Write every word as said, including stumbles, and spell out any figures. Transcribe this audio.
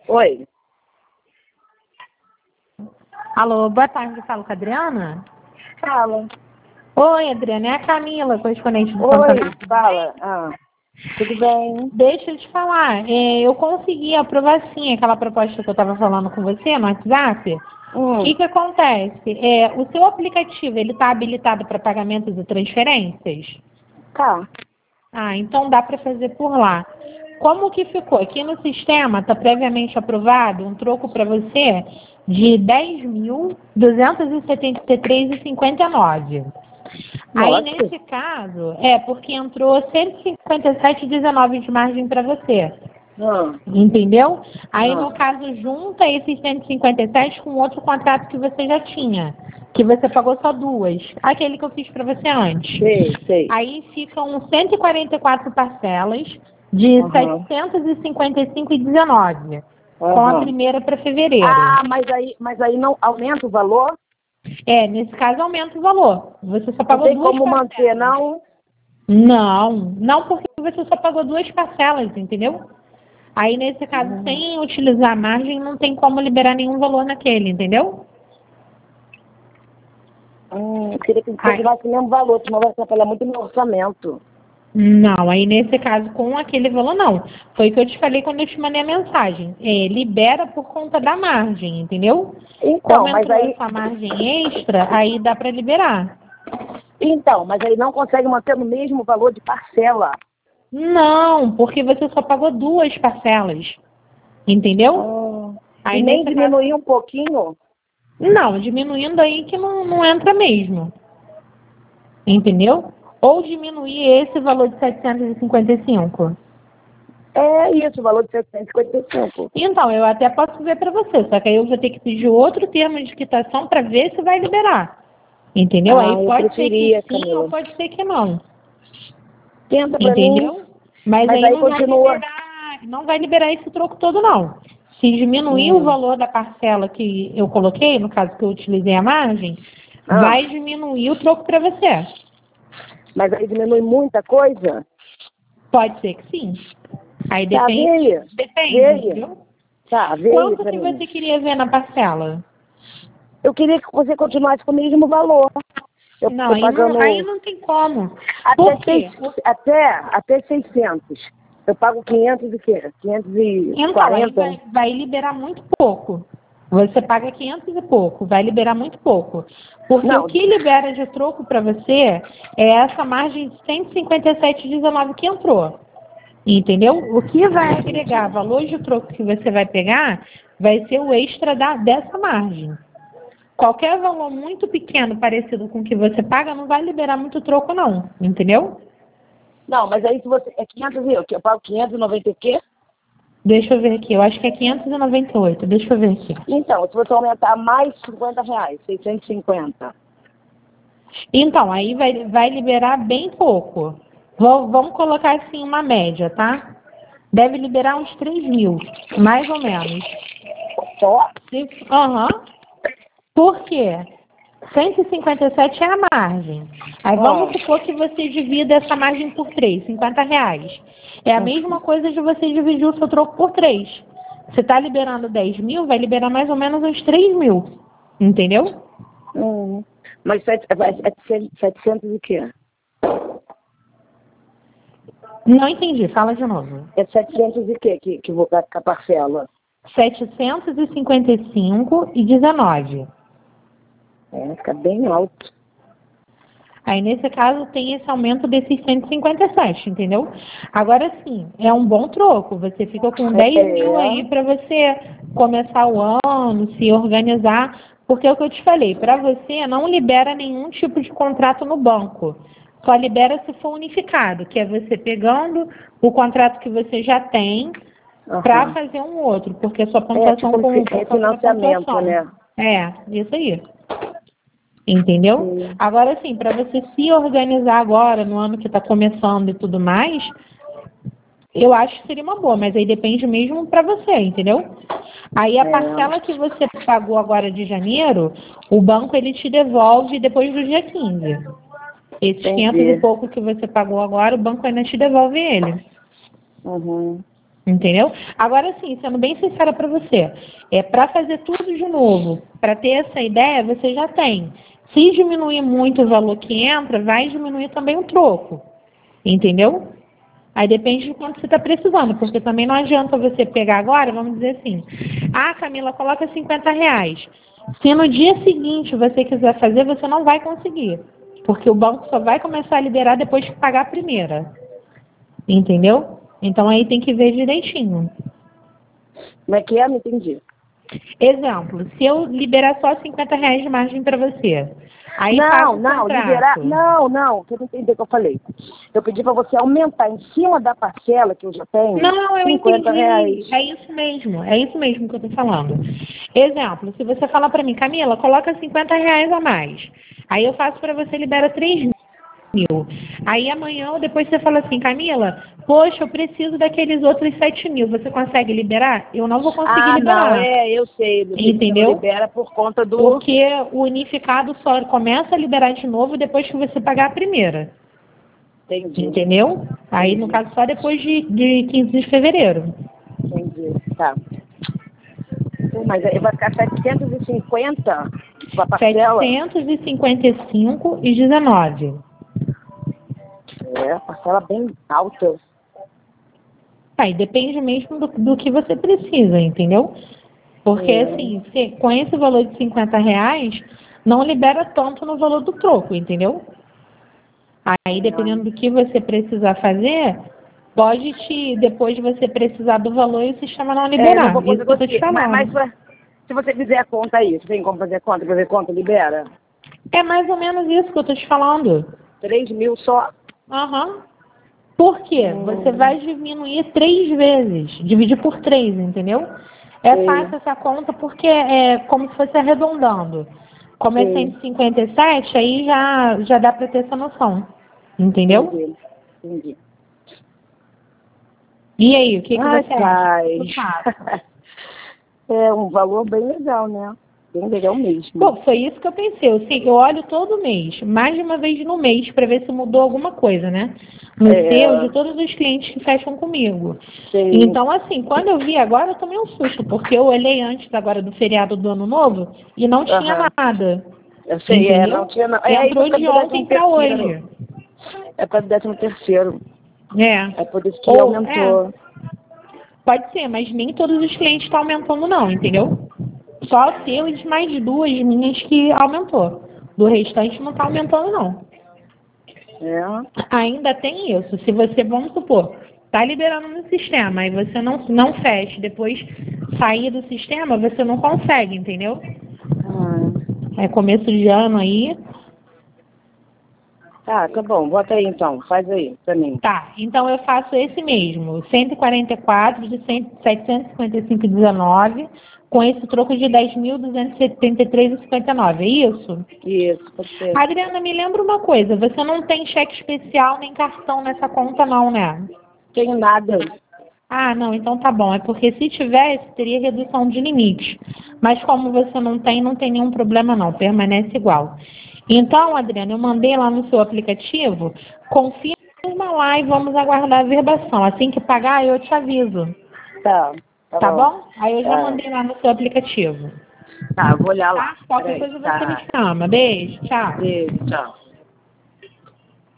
Oi. Alô, boa tarde, falo com a Adriana? Fala. Oi, Adriana, é a Camila, correspondente do Oi, Campeonato. fala. Ah, tudo bem? Deixa eu te falar, é, eu consegui aprovar sim aquela proposta que eu estava falando com você no WhatsApp. O Hum, que que acontece? É, o seu aplicativo, ele está habilitado para pagamentos e transferências? tá. Ah, então dá para fazer por lá. Como que ficou? Aqui no sistema está previamente aprovado um troco para você de dez mil duzentos e setenta e três vírgula cinquenta e nove. Aí, Nossa. nesse caso, é porque entrou cento e cinquenta e sete vírgula dezenove de margem para você. Ah, Entendeu? Aí, no ah, caso, junta esses cento e cinquenta e sete com outro contrato que você já tinha, que você pagou só duas. Aquele que eu fiz para você antes. sei, sei. Aí ficam cento e quarenta e quatro parcelas de Aham, setecentos e cinquenta e cinco vírgula dezenove, com a aham. primeira para fevereiro. Ah, mas aí, mas aí não aumenta o valor? É, nesse caso aumenta o valor. Você só Não pagou tem duas como manter, parcelas. não? Não, não porque você só pagou duas parcelas, entendeu? Aí, nesse caso, Hum, sem utilizar a margem, não tem como liberar nenhum valor naquele, entendeu? hum, eu queria que Aí, continuasse o mesmo valor, senão vai atrapalhar muito meu orçamento. não, aí nesse caso, com aquele valor, não. Foi o que eu te falei quando eu te mandei a mensagem. É, libera por conta da margem, entendeu? Então, Como mas entrou aí, essa margem extra, aí dá para liberar. então, mas aí não consegue manter no mesmo valor de parcela. Não, porque você só pagou duas parcelas, entendeu? Ah, e Aí, nem nesse caso, diminuir um pouquinho? não, diminuindo aí que não, não entra mesmo. Entendeu? Ou diminuir esse valor de setecentos e cinquenta e cinco. É isso, o valor de setecentos e cinquenta e cinco. Então, eu até posso ver para você, só que aí eu vou ter que pedir outro termo de quitação para ver se vai liberar. Entendeu? Aí Ah, eu pode ser que preferia, sim ou Camila. pode ser que não. Tenta pra mim, Entendeu? Mas mas aí aí não vai continua. liberar, não vai liberar esse troco todo não. Se diminuir o Hum. valor da parcela que eu coloquei, no caso que eu utilizei a margem, Ah, vai diminuir o troco para você. mas aí diminui muita coisa? Pode ser que sim. Aí Tá, vê depende, aí. Vê depende, aí. entendeu? Tá, vê aí Quanto pra que mim. você queria ver na parcela? Eu queria que você continuasse com o mesmo valor. Eu Não, tô aí não, aí pagando não tem como. até, Por seis, quê? até, até seiscentos. Eu pago quinhentos e quê? Então, aí quinhentos e quarenta? vai, vai liberar muito pouco. Você paga quinhentos e pouco, vai liberar muito pouco. Porque o Não, que libera de troco para você é essa margem de cento e cinquenta e sete vírgula dezenove que entrou. Entendeu? O que vai agregar valor de troco que você vai pegar vai ser o extra da, dessa margem. Qualquer valor muito pequeno parecido com o que você paga não vai liberar muito troco, não. Entendeu? não, mas aí se você. É quinhentos e eu, que eu pago quinhentos e noventa e quê? Deixa eu ver aqui. Eu acho que é quinhentos e noventa e oito. Deixa eu ver aqui. Então, se você aumentar mais cinquenta reais, seiscentos e cinquenta. Então, aí vai, vai liberar bem pouco. Vou- Vamos colocar assim uma média, tá? Deve liberar uns três mil, mais ou menos. Só? Se- Aham. Por quê? cento e cinquenta e sete é a margem. Aí vamos Ah, supor que você divida essa margem por três, cinquenta reais. É a mesma coisa de você dividir o seu troco por três. Você está liberando dez mil, vai liberar mais ou menos uns três mil. Entendeu? hum. Mas sete, vai- setecentos, setecentos e quê? Não entendi, fala de novo. É setecentos e quê que, que vou ficar com a parcela? setecentos e cinquenta e cinco e dezenove. É, fica bem alto. Aí, nesse caso, tem esse aumento desses cento e cinquenta e sete, entendeu? Agora sim, é um bom troco. Você fica com dez mil aí É, para você começar o ano, se organizar. Porque é o que eu te falei, para você não libera nenhum tipo de contrato no banco. Só libera se for unificado, que é você pegando o contrato que você já tem para aham. fazer um outro, porque a sua É pontuação tipo com, fi- por conta da refinanciamento, pontuação. né? É, isso aí. Entendeu? Sim. Agora, assim, para você se organizar agora, no ano que está começando e tudo mais, eu acho que seria uma boa, mas aí depende mesmo para você, entendeu? Aí a É, parcela que você pagou agora de janeiro, o banco ele te devolve depois do dia quinze. Esses quinhentos e entendi. pouco que você pagou agora, o banco ainda te devolve ele. Uhum. Entendeu? Agora sim, sendo bem sincera para você, é para fazer tudo de novo, para ter essa ideia, você já tem. Se diminuir muito o valor que entra, vai diminuir também o troco. Entendeu? Aí depende de quanto você está precisando, porque também não adianta você pegar agora, vamos dizer assim, ah, Camila, coloca cinquenta reais. Se no dia seguinte você quiser fazer, você não vai conseguir, porque o banco só vai começar a liberar depois de pagar a primeira. Entendeu? Então aí tem que ver direitinho. Como é que é? Não entendi. Exemplo, se eu liberar só cinquenta reais de margem para você, aí passa Não, o não, contrato. liberar. Não, não, que eu não entendi o que eu falei. Eu pedi para você aumentar em cima da parcela que eu já tenho, Não, eu cinquenta entendi. reais. É isso mesmo, é isso mesmo que eu estou falando. Exemplo, se você falar para mim, Camila, coloca cinquenta reais a mais. Aí eu faço para você, libera três mil. Aí amanhã ou depois você fala assim, Camila, poxa, eu preciso daqueles outros sete mil. Você consegue liberar? Eu não vou conseguir Ah, não, liberar. é, eu sei. Do jeito que você não Entendeu? libera por conta do. Porque o unificado só começa a liberar de novo depois que você pagar a primeira. Entendi. Entendeu? Aí, no Entendi. caso, só depois de, de quinze de fevereiro. Entendi. Tá. Pô, mas aí vai ficar setecentos e cinquenta a parcela? setecentos e cinquenta e cinco e dezenove. É, parcela bem alta. Aí depende mesmo do, do que você precisa, entendeu? Porque, É. assim, se, com esse valor de cinquenta reais, não libera tanto no valor do troco, entendeu? Aí, dependendo do que você precisar fazer, pode te, depois de você precisar do valor, e o sistema não É, não liberar. vou Isso poder que eu tô te conseguir. Mas, mas falando. pra- se você fizer a conta aí, você tem como fazer a conta? Fazer conta, libera? É mais ou menos isso que eu tô te falando. três mil só? Aham. Por quê? Hum. Você vai diminuir três vezes, dividir por três, entendeu? É Sei. fácil essa conta porque é como se fosse arredondando. Como é Sei. cento e cinquenta e sete, aí já, já dá para ter essa noção. Entendeu? Entendi. Entendi. E aí, o que, que Ai, você acha? pai. Eu faço. É um valor bem legal, né? Bem legal mesmo. Bom, foi isso que eu pensei. Eu, sei- eu olho todo mês, mais de uma vez no mês, para ver se mudou alguma coisa, né? No É. seu, de todos os clientes que fecham comigo. Sei. Então, assim, quando eu vi agora, eu tomei um susto, porque eu olhei antes agora do feriado do Ano Novo e não tinha Aham. nada. Eu sei, é, Entendeu? não tinha não. É, Entrou isso é de por ontem décimo para terceiro. hoje. É para décimo terceiro. É. É por isso que Ou, aumentou. é, pode ser, mas nem todos os clientes estão aumentando, não, entendeu? Só temos mais duas minhas que aumentou. Do restante não está aumentando, não. É. Ainda tem isso. Se você, vamos supor, está liberando no sistema e você não, não fecha, depois sair do sistema, você não consegue, entendeu? Ah. É começo de ano aí. Tá, tá bom. Bota aí então. Faz aí pra mim. Tá, então eu faço esse mesmo, cento e quarenta e quatro de setecentos e cinquenta e cinco e dezenove, com esse troco de dez mil duzentos e setenta e três e cinquenta e nove, é isso? Isso, pode ser. Adriana, me lembra uma coisa, você não tem cheque especial nem cartão nessa conta não, né? Tenho nada. Ah, não, então tá bom, é porque se tivesse, teria redução de limite, mas como você não tem, não tem nenhum problema não, permanece igual. Então, Adriana, eu mandei lá no seu aplicativo, confirma lá e vamos aguardar a verbação. Assim que pagar, eu te aviso. Tá. Tá, Tá bom. bom? Aí eu já Tá. mandei lá no seu aplicativo. Tá, vou olhar lá. Tá? Qualquer Peraí. coisa você me Tá. chama. Beijo, tchau. Beijo, tchau.